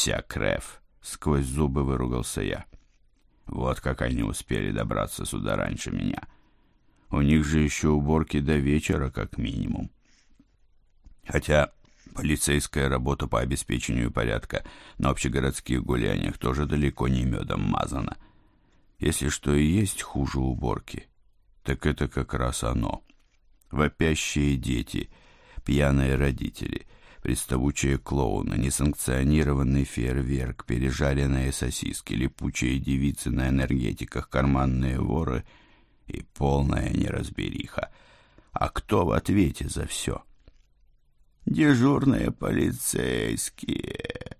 «Косяк, Рэф!» — сквозь зубы выругался я. «Вот как они успели добраться сюда раньше меня. У них же еще уборки до вечера, как минимум. Хотя полицейская работа по обеспечению порядка на общегородских гуляниях тоже далеко не медом мазана. Если что и есть хуже уборки, так это как раз оно. Вопящие дети, пьяные родители, приставучие клоуны, несанкционированный фейерверк, пережаренные сосиски, липучие девицы на энергетиках, карманные воры и полная неразбериха. А кто в ответе за все? Дежурные полицейские.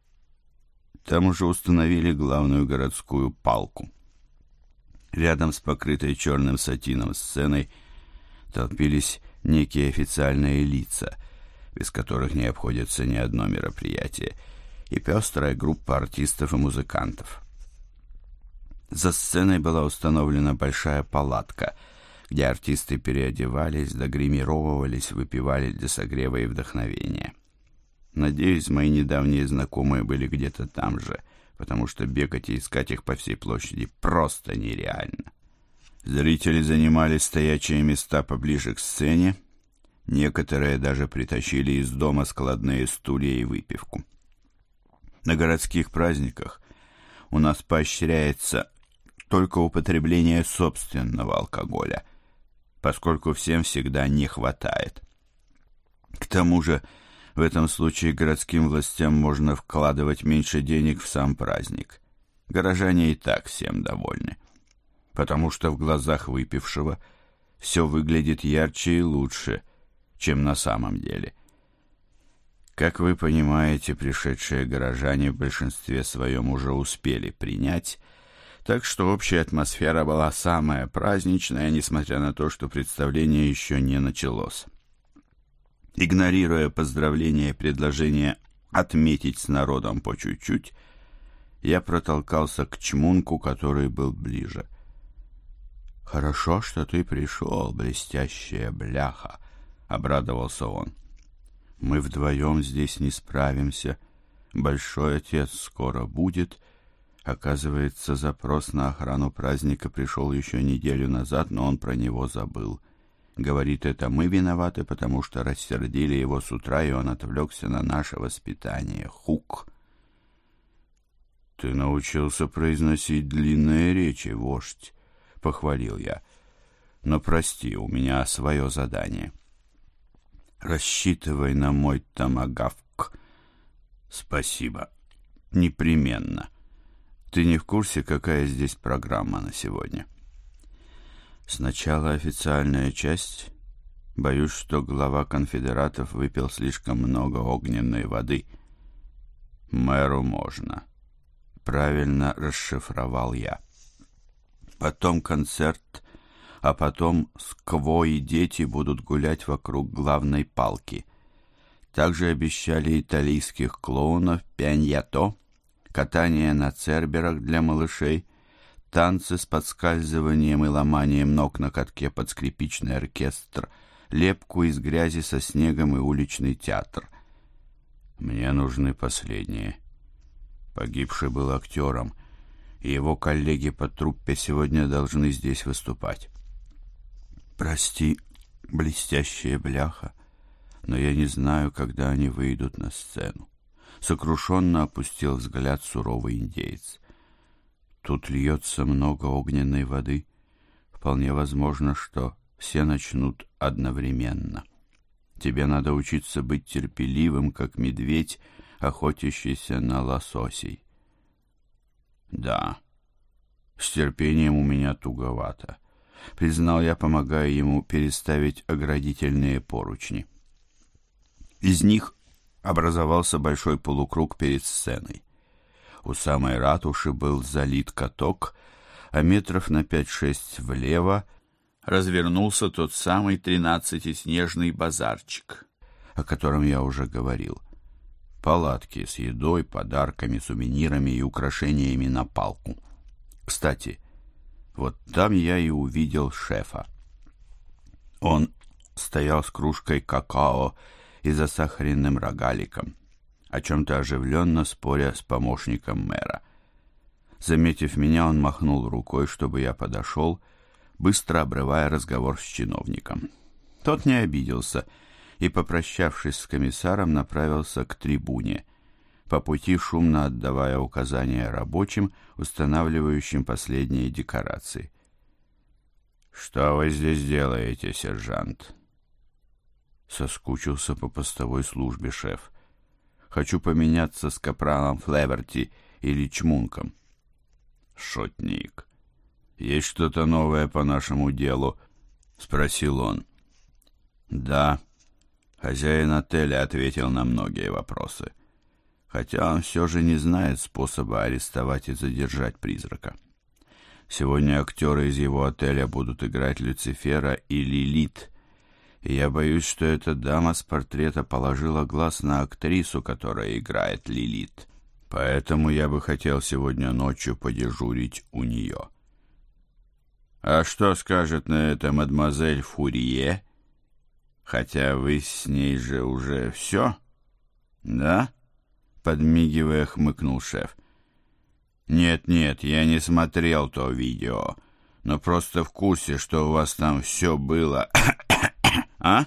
Там уже установили главную городскую палку. Рядом с покрытой черным сатином сценой толпились некие официальные лица, без которых не обходится ни одно мероприятие, и пестрая группа артистов и музыкантов. За сценой была установлена большая палатка, где артисты переодевались, догримировывались, выпивали для согрева и вдохновения. Надеюсь, мои недавние знакомые были где-то там же, потому что бегать и искать их по всей площади просто нереально. Зрители занимали стоячие места поближе к сцене, некоторые даже притащили из дома складные стулья и выпивку. На городских праздниках у нас поощряется только употребление собственного алкоголя, поскольку всем всегда не хватает. К тому же, в этом случае городским властям можно вкладывать меньше денег в сам праздник. Горожане и так всем довольны, потому что в глазах выпившего все выглядит ярче и лучше, чем на самом деле. Как вы понимаете, пришедшие горожане в большинстве своем уже успели принять, так что общая атмосфера была самая праздничная, несмотря на то, что представление еще не началось. Игнорируя поздравления и предложения отметить с народом по чуть-чуть, я протолкался к чмунку, который был ближе. «Хорошо, что ты пришел, блестящая бляха», — обрадовался он. «Мы вдвоем здесь не справимся. Большой отец скоро будет». Оказывается, запрос на охрану праздника пришел еще неделю назад, но он про него забыл. Говорит, это мы виноваты, потому что рассердили его с утра, и он отвлекся на наше воспитание. Хук. «Ты научился произносить длинные речи, вождь», — похвалил я. «Но прости, у меня свое задание». «Рассчитывай на мой томагавк». «Спасибо. Непременно. Ты не в курсе, какая здесь программа на сегодня?» «Сначала официальная часть. Боюсь, что глава конфедератов выпил слишком много огненной воды». «Мэру можно». Правильно расшифровал я. Потом концерт, а потом Скво и дети будут гулять вокруг главной палки. Также обещали итальянских клоунов, пианьято, катание на церберах для малышей, танцы с подскальзыванием и ломанием ног на катке под скрипичный оркестр, лепку из грязи со снегом и уличный театр. Мне нужны последние. Погибший был актером, и его коллеги по труппе сегодня должны здесь выступать. Прости, блестящая бляха, но я не знаю, когда они выйдут на сцену. Сокрушенно опустил взгляд суровый индеец. Тут льется много огненной воды. Вполне возможно, что все начнут одновременно. Тебе надо учиться быть терпеливым, как медведь, охотящийся на лососей. Да, с терпением у меня туговато, признал я, помогая ему переставить оградительные поручни. Из них образовался большой полукруг перед сценой. У самой ратуши был залит каток, а метров на 5-6 влево развернулся тот самый 13-снежный базарчик, о котором я уже говорил. Палатки с едой, подарками, сувенирами и украшениями на палку. Кстати, вот там я и увидел шефа. Он стоял с кружкой какао и засахаренным рогаликом, о чем-то оживленно споря с помощником мэра. Заметив меня, он махнул рукой, чтобы я подошел, быстро обрывая разговор с чиновником. Тот не обиделся и, попрощавшись с комиссаром, направился к трибуне, по пути шумно отдавая указания рабочим, устанавливающим последние декорации. «Что вы здесь делаете, сержант?» «Соскучился по постовой службе, шеф. Хочу поменяться с капралом Флеверти или Чмунком». «Шутник. Есть что-то новое по нашему делу?» — спросил он. «Да». Хозяин отеля ответил на многие вопросы, хотя он все же не знает способа арестовать и задержать призрака. Сегодня актеры из его отеля будут играть Люцифера и Лилит, и я боюсь, что эта дама с портрета положила глаз на актрису, которая играет Лилит. Поэтому я бы хотел сегодня ночью подежурить у нее. А что скажет на это мадемуазель Фурье? Хотя вы с ней же уже все, да?» Подмигивая, хмыкнул шеф. «Нет, я не смотрел то видео, но просто в курсе, что у вас там все было. А?»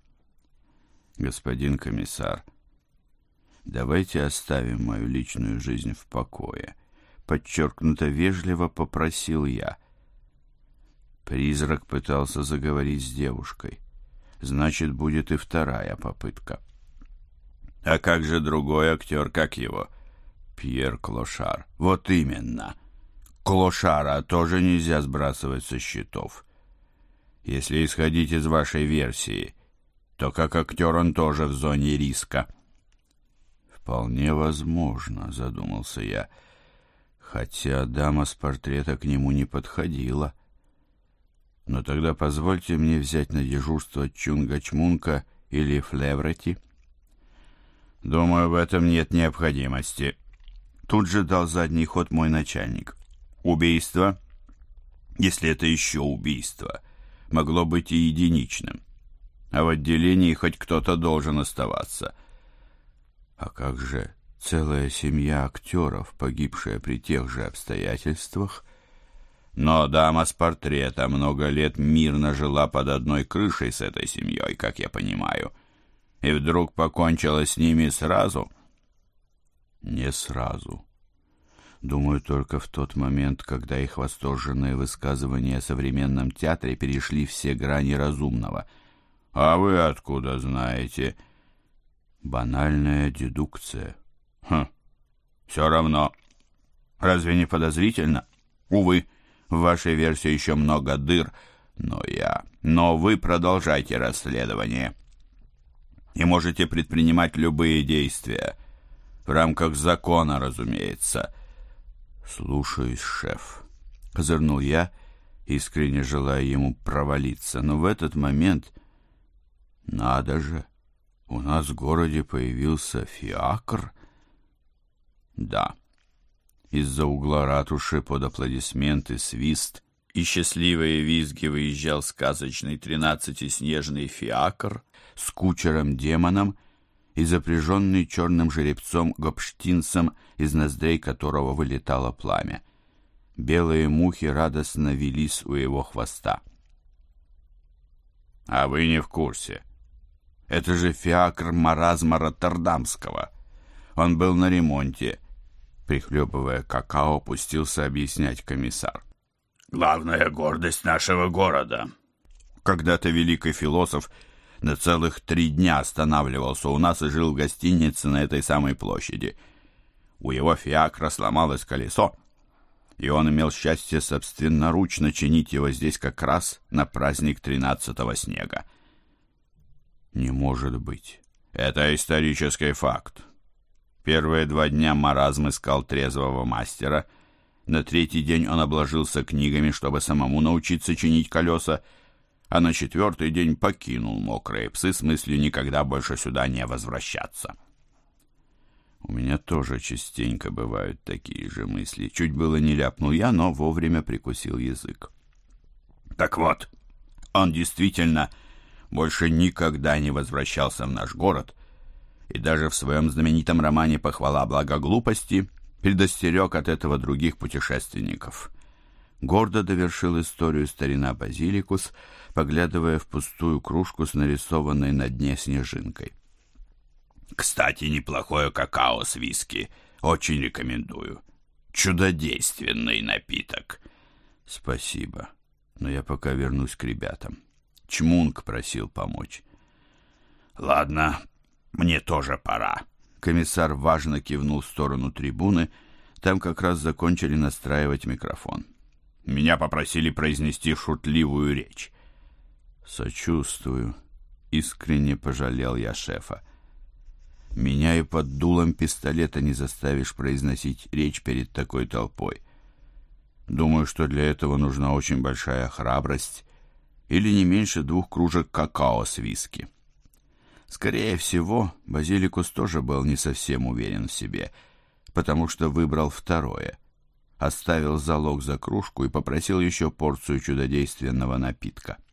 «Господин комиссар, давайте оставим мою личную жизнь в покое», — подчеркнуто вежливо попросил я. Призрак пытался заговорить с девушкой. Значит, будет и вторая попытка. «А как же другой актер, как его?» «Пьер Клошар». «Вот именно. Клошара тоже нельзя сбрасывать со счетов. Если исходить из вашей версии, то как актер он тоже в зоне риска». «Вполне возможно», — задумался я, хотя дама с портрета к нему не подходила. «Но тогда позвольте мне взять на дежурство Чунга-Чмунка или Флеверти». «Думаю, в этом нет необходимости». Тут же дал задний ход мой начальник. «Убийство, если это еще убийство, могло быть и единичным. А в отделении хоть кто-то должен оставаться». «А как же целая семья актеров, погибшая при тех же обстоятельствах?» «Но дама с портрета много лет мирно жила под одной крышей с этой семьей, как я понимаю, и вдруг покончила с ними сразу?» «Не сразу. Думаю, только в тот момент, когда их восторженные высказывания о современном театре перешли все грани разумного». «А вы откуда знаете?» «Банальная дедукция». Все равно. Разве не подозрительно? Увы, в вашей версии еще много дыр, но вы продолжайте расследование. И можете предпринимать любые действия. В рамках закона, разумеется». «Слушаюсь, шеф», — козырнул я, искренне желая ему провалиться. Но в этот момент... Надо же, у нас в городе появился фиакр. Да. Из-за угла ратуши под аплодисменты, свист и счастливые визги выезжал сказочный 13-снежный фиакр с кучером-демоном и запряженный черным жеребцом-гопштинцем, из ноздрей которого вылетало пламя. Белые мухи радостно вились у его хвоста. «А вы не в курсе? Это же фиакр маразма Роттердамского. Он был на ремонте». Прихлебывая какао, пустился объяснять комиссар. «Главная гордость нашего города. Когда-то великий философ на целых 3 дня останавливался у нас и жил в гостинице на этой самой площади. У его фиакра сломалось колесо, и он имел счастье собственноручно чинить его здесь как раз на праздник 13-го снега». «Не может быть. Это исторический факт. Первые 2 дня маразм искал трезвого мастера. На 3-й день он обложился книгами, чтобы самому научиться чинить колеса, а на 4-й день покинул мокрые псы с мыслью никогда больше сюда не возвращаться». У меня тоже частенько бывают такие же мысли. Чуть было не ляпнул я, но вовремя прикусил язык. Так вот, он действительно больше никогда не возвращался в наш город и даже в своем знаменитом романе «Похвала благоглупости» предостерег от этого других путешественников. Гордо довершил историю старина Базиликус, поглядывая в пустую кружку с нарисованной на дне снежинкой. «Кстати, неплохое какао с виски. Очень рекомендую. Чудодейственный напиток». «Спасибо, но я пока вернусь к ребятам. Чмунг просил помочь». «Ладно, мне тоже пора». Комиссар важно кивнул в сторону трибуны. Там как раз закончили настраивать микрофон. «Меня попросили произнести шутливую речь». «Сочувствую», — искренне пожалел я шефа. «Меня и под дулом пистолета не заставишь произносить речь перед такой толпой. Думаю, что для этого нужна очень большая храбрость или не меньше 2 кружек какао с виски». Скорее всего, Базиликус тоже был не совсем уверен в себе, потому что выбрал второе. Оставил залог за кружку и попросил еще порцию чудодейственного напитка.